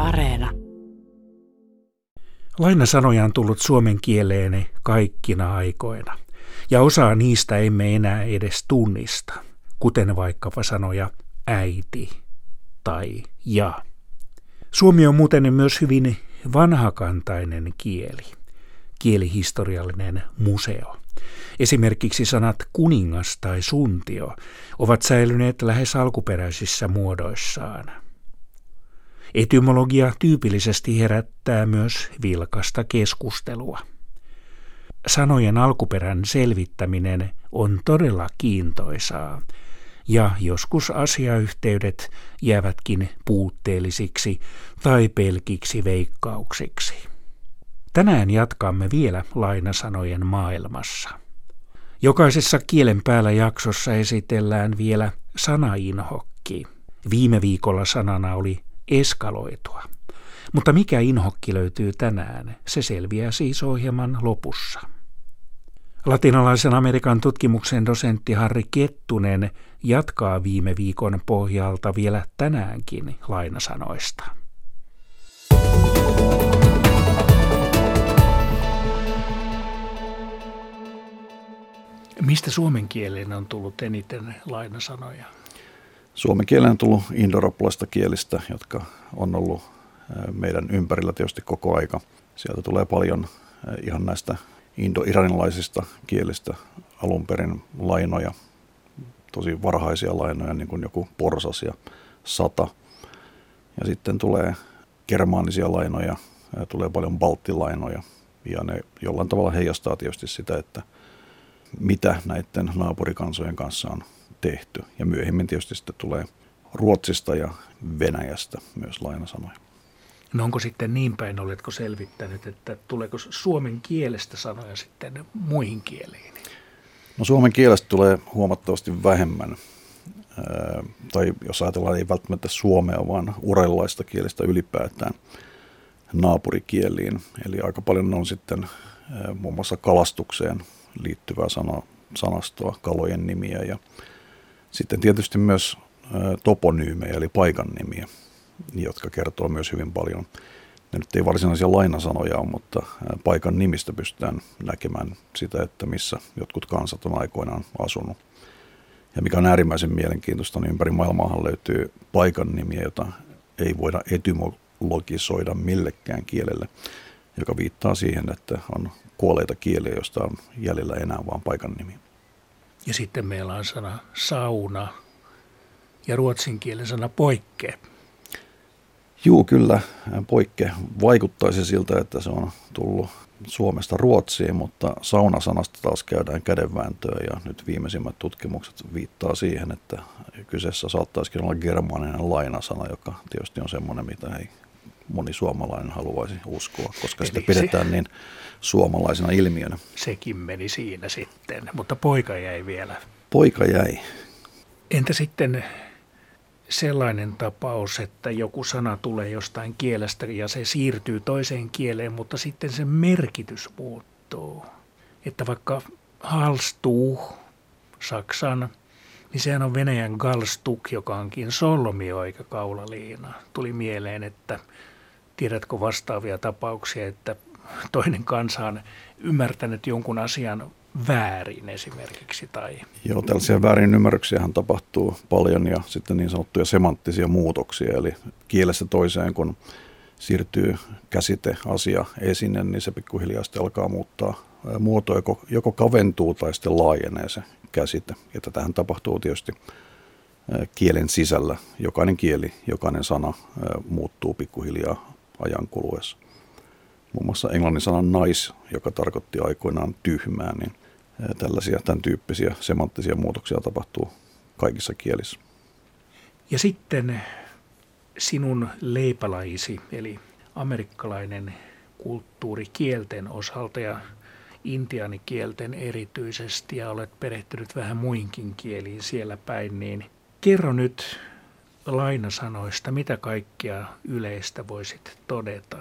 Areena. Lainasanoja on tullut suomen kieleen kaikkina aikoina, ja osaa niistä emme enää edes tunnista, kuten vaikkapa sanoja äiti tai ja. Suomi on muuten myös hyvin vanhakantainen kieli, kielihistoriallinen museo. Esimerkiksi sanat kuningas tai suntio ovat säilyneet lähes alkuperäisissä muodoissaan. Etymologia tyypillisesti herättää myös vilkasta keskustelua. Sanojen alkuperän selvittäminen on todella kiintoisaa, ja joskus asiayhteydet jäävätkin puutteellisiksi tai pelkiksi veikkauksiksi. Tänään jatkamme vielä lainasanojen maailmassa. Jokaisessa kielen päällä jaksossa esitellään vielä sanainhokki. Viime viikolla sanana oli eskaloitua. Mutta mikä inhokki löytyy tänään, se selviää siis ohjelman lopussa. Latinalaisen Amerikan tutkimuksen dosentti Harri Kettunen jatkaa viime viikon pohjalta vielä tänäänkin lainasanoista. Mistä suomen kieleen on tullut eniten lainasanoja? Suomen kieleen on tullut indoeurooppalaisista kielistä, jotka on ollut meidän ympärillä tietysti koko aika. Sieltä tulee paljon ihan näistä indo-iranilaisista kielistä alun perin lainoja, tosi varhaisia lainoja, niin kuin joku porsas ja sata. Ja sitten tulee germaanisia lainoja, tulee paljon balttilainoja, ja ne jollain tavalla heijastaa tietysti sitä, että mitä näiden naapurikansojen kanssa on tehty. Ja myöhemmin tietysti sitten tulee Ruotsista ja Venäjästä myös lainasanoja. No onko sitten niin päin, oletko selvittänyt, että tuleeko suomen kielestä sanoja sitten muihin kieliin? No suomen kielestä tulee huomattavasti vähemmän, tai jos ajatellaan ei välttämättä suomea, vaan uralilaista kielestä ylipäätään naapurikieliin. Eli aika paljon on sitten muun muassa kalastukseen liittyvää sanastoa, kalojen nimiä ja sitten tietysti myös toponyymejä eli paikan nimiä, jotka kertoo myös hyvin paljon. Ne nyt ei varsinaisia lainasanoja ole, mutta paikan nimistä pystytään näkemään sitä, että missä jotkut kansat on aikoinaan asunut. Ja mikä on äärimmäisen mielenkiintoista, niin ympäri maailmaahan löytyy paikan nimiä, jota ei voida etymologisoida millekään kielelle, joka viittaa siihen, että on kuolleita kieliä, joista on jäljellä enää vain paikan nimi. Ja sitten meillä on sana sauna ja ruotsin kielen sana poikke. Juu, kyllä. Poikke vaikuttaisi siltä, että se on tullut Suomesta Ruotsiin, mutta saunasanasta taas käydään kädenvääntöä ja nyt viimeisimmät tutkimukset viittaa siihen, että kyseessä saattaisikin olla germaaninen lainasana, joka tietysti on semmoinen, mitä ei moni suomalainen haluaisi uskoa, koska sitä pidetään niin suomalaisena ilmiönä. Sekin meni siinä sitten, mutta poika jäi vielä. Poika jäi. Entä sitten sellainen tapaus, että joku sana tulee jostain kielestä ja se siirtyy toiseen kieleen, mutta sitten sen merkitys muuttuu. Että vaikka Halstuch, Saksan, niin sehän on Venäjän Galstuk, joka onkin solmio eikä kaulaliina. Tuli mieleen, että tiedätkö vastaavia tapauksia, että toinen kansa on ymmärtänyt jonkun asian väärin esimerkiksi? Tai... Joo, tällaisia väärinymmärryksiähän tapahtuu paljon ja sitten niin sanottuja semanttisia muutoksia. Eli kielestä toiseen, kun siirtyy käsite, asia, esine, niin se pikkuhiljaa sitten alkaa muuttaa muotoa, joko kaventuu tai sitten laajenee se käsite. Ja tätähän tapahtuu tietysti kielen sisällä. Jokainen kieli, jokainen sana muuttuu pikkuhiljaa ajan kuluessa. Muun muassa englannin sana nice, joka tarkoitti aikoinaan tyhmää, niin tämän tyyppisiä semanttisia muutoksia tapahtuu kaikissa kielissä. Ja sitten sinun leipälajisi, eli amerikkalainen kulttuuri kielten osalta ja intiaanikielten erityisesti, ja olet perehtynyt vähän muinkin kieliin siellä päin, niin kerro nyt lainasanoista, mitä kaikkea yleistä voisit todeta?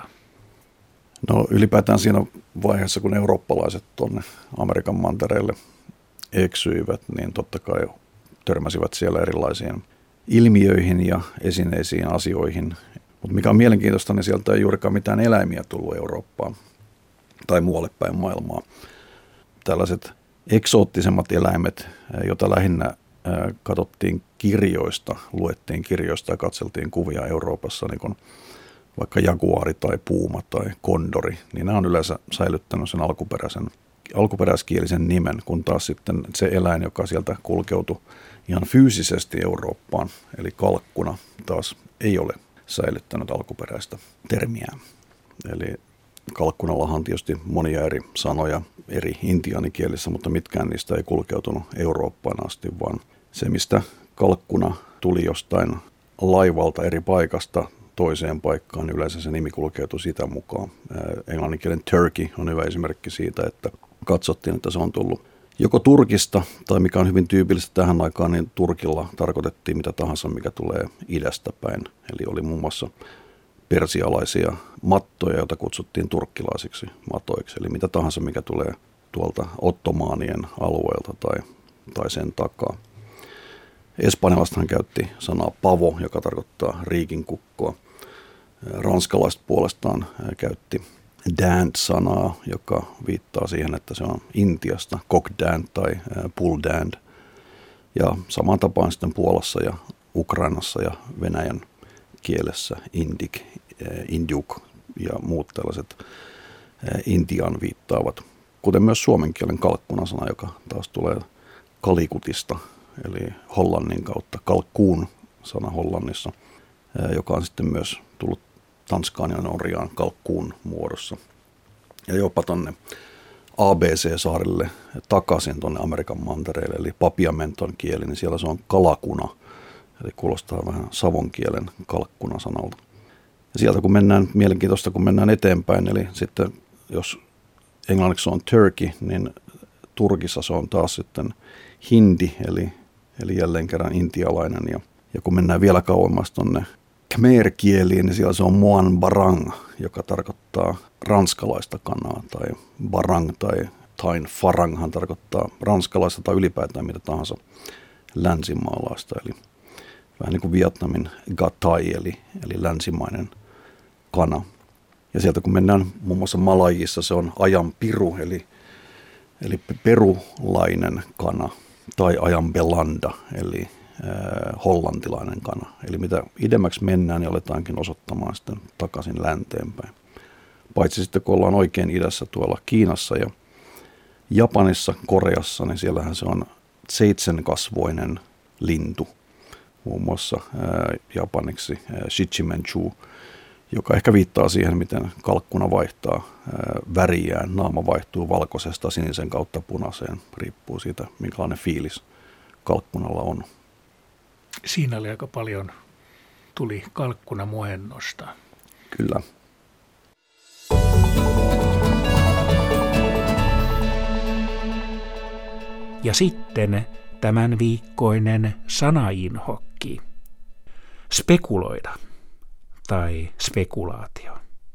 No ylipäätään siinä vaiheessa, kun eurooppalaiset tuonne Amerikan mantereelle eksyivät, niin totta kai törmäsivät siellä erilaisiin ilmiöihin ja esineisiin, asioihin, Mutta mikä on mielenkiintoista, niin sieltä ei juurikaan mitään eläimiä tullut Eurooppaan tai muualle päin maailmaa. Tällaiset eksoottisemmat eläimet, joita lähinnä katsottiin kirjoista, luettiin kirjoista ja katseltiin kuvia Euroopassa, niin kuin vaikka jaguari tai puuma tai kondori, niin nämä on yleensä säilyttänyt sen alkuperäiskielisen nimen, kun taas sitten se eläin, joka sieltä kulkeutui ihan fyysisesti Eurooppaan, eli kalkkuna, taas ei ole säilyttänyt alkuperäistä termiään. Eli kalkkunallahan on tietysti monia eri sanoja eri intiaanikielissä, mutta mitkään niistä ei kulkeutunut Eurooppaan asti, vaan se, mistä kalkkuna tuli jostain laivalta eri paikasta toiseen paikkaan, niin yleensä se nimi kulkeutui sitä mukaan. Englanninkielen turkey on hyvä esimerkki siitä, että katsottiin, että se on tullut joko Turkista, tai mikä on hyvin tyypillistä tähän aikaan, niin Turkilla tarkoitettiin mitä tahansa, mikä tulee idästä päin. Eli oli muun muassa persialaisia mattoja, joita kutsuttiin turkkilaisiksi matoiksi. Eli mitä tahansa, mikä tulee tuolta ottomaanien alueelta tai sen takaa. Espanjalaisethan käytti sanaa pavo, joka tarkoittaa riikinkukkoa. Ranskalaiset puolestaan käytti dand-sanaa, joka viittaa siihen, että se on Intiasta, coq dand tai bull dand. Ja samaan tapaan sitten Puolassa ja Ukrainassa ja Venäjän kielessä indik, induk ja muut tällaiset Intiaan viittaavat. Kuten myös suomen kielen kalkkunasana, joka taas tulee kalikutista, eli hollannin kautta kalkkuun sana Hollannissa, joka on sitten myös tullut Tanskaan ja Norjaan kalkkuun muodossa. Ja jopa tuonne ABC-saarille takaisin tuonne Amerikan mantereelle, eli papiamenton kieli, niin siellä se on kalakuna, eli kuulostaa vähän savon kielen kalkkunasanalta. Ja sieltä kun mennään, mielenkiintoista kun mennään eteenpäin, eli sitten jos englanniksi on turkey, niin Turkissa se on taas sitten hindi, eli jälleen kerran intialainen. Ja kun mennään vielä kauemmas tuonne khmer-kieliin, niin siellä se on moan barang, joka tarkoittaa ranskalaista kanaa, tai barang tai tain faranghan tarkoittaa ranskalaista tai ylipäätään mitä tahansa länsimaalaista, eli vähän niin kuin Vietnamin gatai, eli länsimainen kana. Ja sieltä kun mennään muun muassa Malajissa, se on ajan piru, eli perulainen kana, tai ajan belanda, eli hollantilainen kana. Eli mitä idemmäksi mennään, niin aletaankin osoittamaan sitten takaisin länteenpäin. Paitsi sitten kun ollaan oikein idässä tuolla Kiinassa ja Japanissa, Koreassa, niin siellähän se on 7-kasvoinen lintu. Muun muassa japaniksi shichimenchu, joka ehkä viittaa siihen, miten kalkkuna vaihtaa väriään. Naama vaihtuu valkoisesta sinisen kautta punaiseen, riippuu siitä, minkälainen fiilis kalkkunalla on. Siinä oli aika paljon, tuli kalkkunamuhennosta. Kyllä. Ja sitten tämän viikkoinen sanainhokki. Spekuloida tai spekulaatio.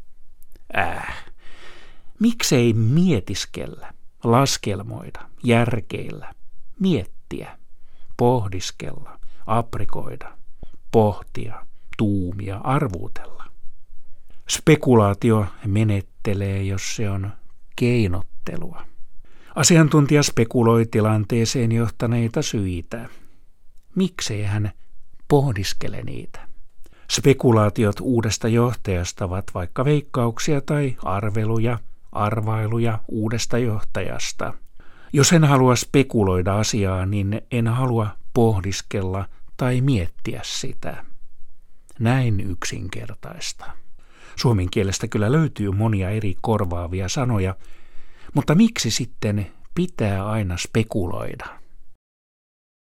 Miksei mietiskellä, laskelmoida, järkeillä, miettiä, pohdiskella, aprikoida, pohtia, tuumia, arvuutella. Spekulaatio menettelee, jos se on keinottelua. Asiantuntija spekuloi tilanteeseen johtaneita syitä. Miksei hän pohdiskele niitä? Spekulaatiot uudesta johtajasta ovat vaikka veikkauksia tai arvailuja uudesta johtajasta. Jos en halua spekuloida asiaa, niin en halua pohdiskella tai miettiä sitä. Näin yksinkertaista. Suomen kielestä kyllä löytyy monia eri korvaavia sanoja, mutta miksi sitten pitää aina spekuloida?